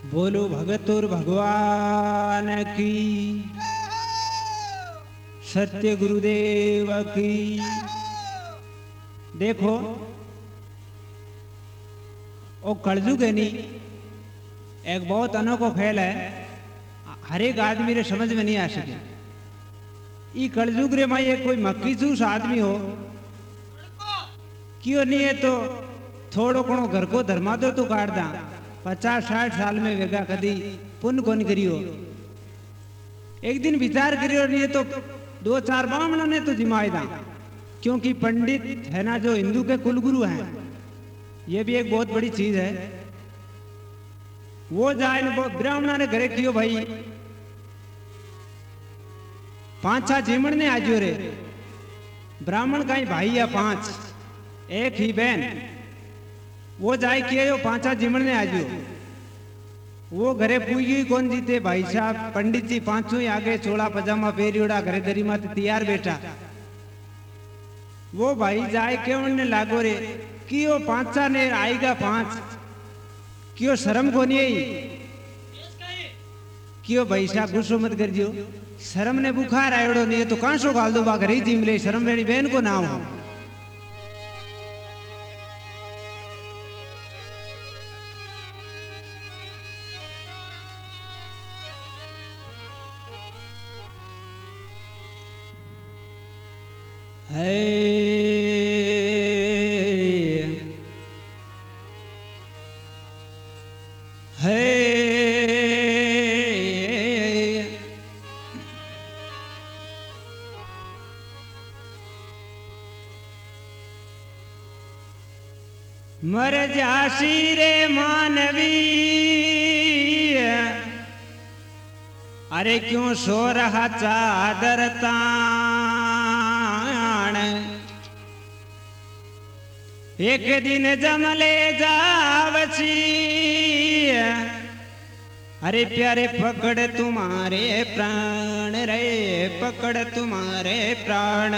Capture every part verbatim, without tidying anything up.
बोलो भगतुर भगवान की, सत्य गुरुदेव की। देखो वो कलयुग है नी, एक बहुत अनोखो खेल है, हर एक आदमी रे समझ में नहीं आ सके। ई कलयुग रे माई एक कोई मक्की चूस आदमी हो क्यों नहीं है तो थोड़ो कोनो घर को धर्मादो तो काट दा। पचास साठ साल में वेगा कदी पुण्य कौन करियो। एक दिन विचार करियो नहीं है तो दो चार ब्राह्मणों ने तो जिमाए दा, क्योंकि पंडित है ना जो हिंदू के कुलगुरु हैं, ये भी एक बहुत बड़ी चीज है। वो जाए ब्राह्मणा ने घरे कियो भाई पांच छह जीमण ने आजो रे। ब्राह्मण का ही भाई या पांच, एक ही बहन। वो जाए किए पांच छह जीमण ने आजो। वो घरे पूजी कौन जीते भाई साहब, पंडित जी पांचों ही आगे चोला पजामा पहरियोड़ा घरे दरी माते तैयार बैठा। वो भाई जाए के उन्हें लागो रे कियो पांच ने आएगा पांच, क्यों शर्म को नहीं आई, क्यों भाई साहब गुस्सो मत कर जियो। शर्म ने बुखार आयोड़ो नहीं है तो कांसो गाल दो बा घरे जिम ले, शर्म मेरी बहन को नाम हो। मर जासी रे मानवी, अरे क्यों सो रहा चादर तान। एक दिन जमले जावची, अरे प्यारे पकड़ तुम्हारे प्राण रे, पकड़ तुम्हारे प्राण।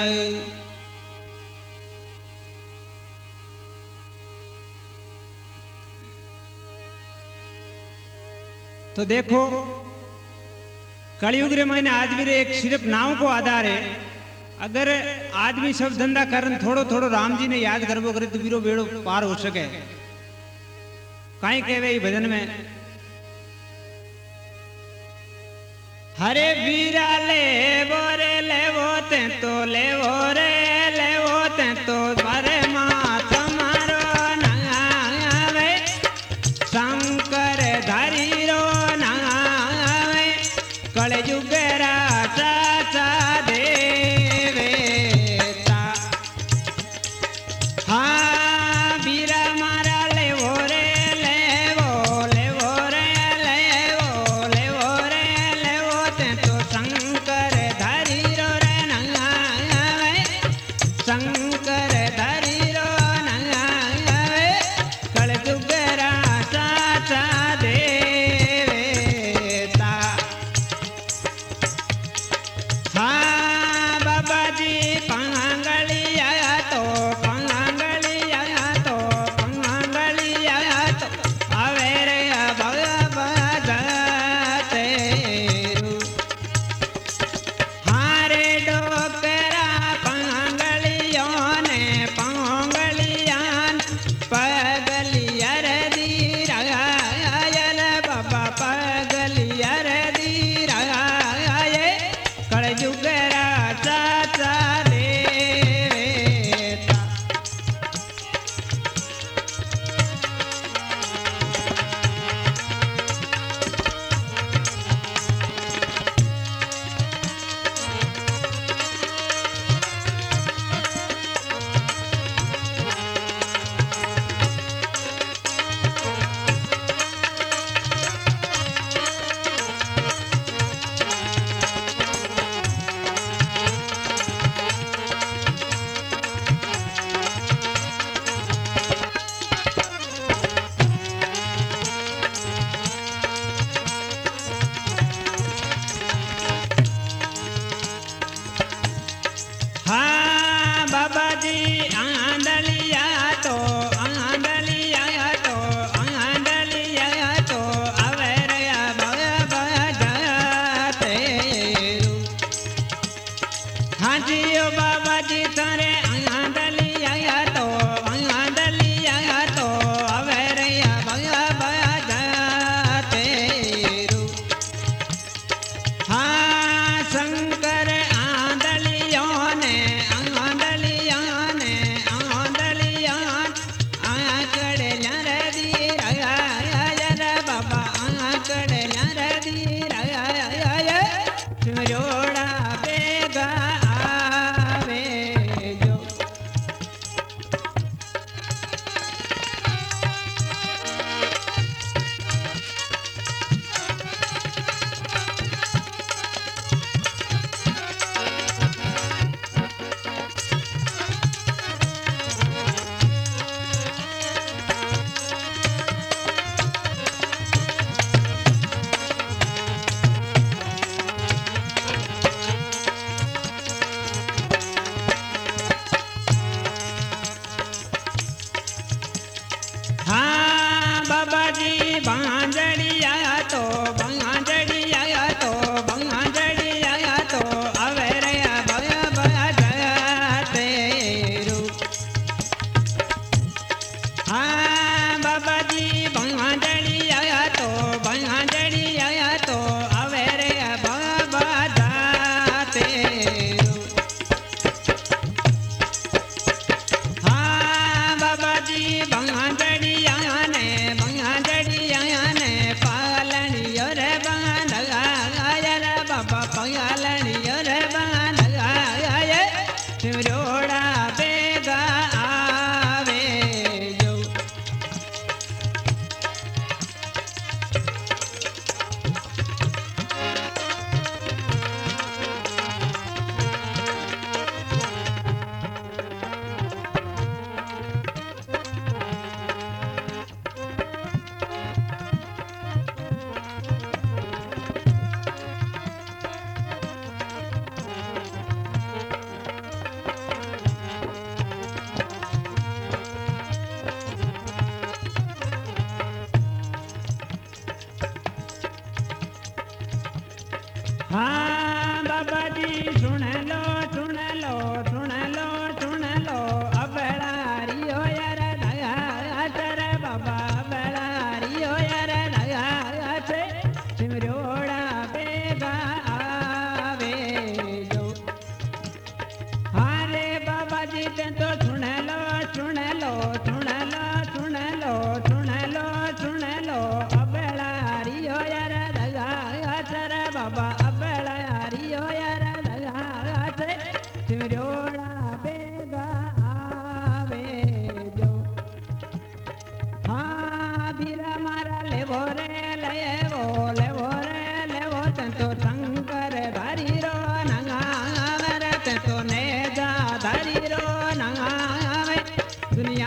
तो देखो कलयुग रे मैंने आज भी रे एक सिर्फ नाव को आधार है। अगर आदमी सब धंधा करन थोड़ो थोड़ो राम जी ने याद करबो करे तो बीरो बेड़ो पार हो सके। काई कहवे ई भजन में, हरे वीरा ले वो रे ले वो ते तो ले वो रे ले वो ते तो मारे मात मारो नावे शंकर धारी रो नावे कलयुग राजा चा देवेता। हाँ वीरा मारा ले वो रे ले वो ले वो रे ले वो ले वो रे ले वो ते तो शंकर धारी रो रे नावे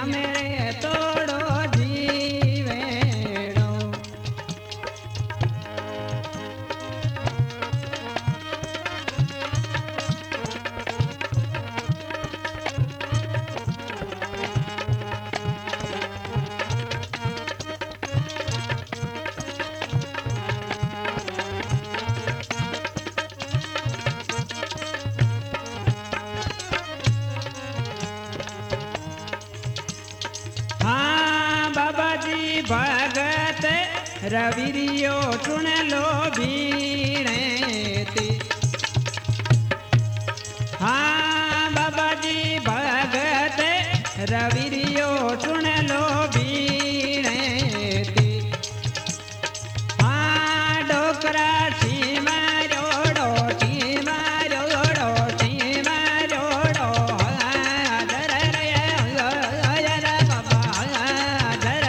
दुनिया मेरे तोड़ो जीवेड़ो। भगत रविरियो चुन लो भीड़ेती। हाँ बाबा जी भगत रविरियो चुन लो भीड़ेती। हाँ डोकरा सीमा रोडो सीमा रोडो सीमा रोडो हर हर बाबा हर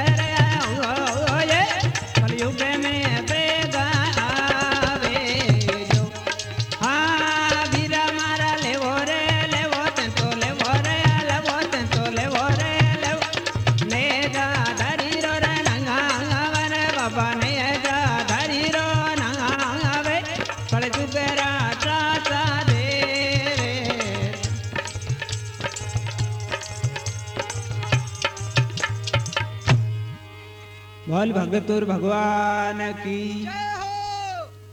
कलयुग में बेगा आवे जो। हाँ वीरा मारा लेवो रे लेवो तेंतो लेवो रे लेवो तेंतो लेवो रे लेवो ने जा धरी रो रे नंगा रे बाबा ने जा धरी रो नंगा वे कलयुग राजा सा देवे। बोल भगतुर भगवान की।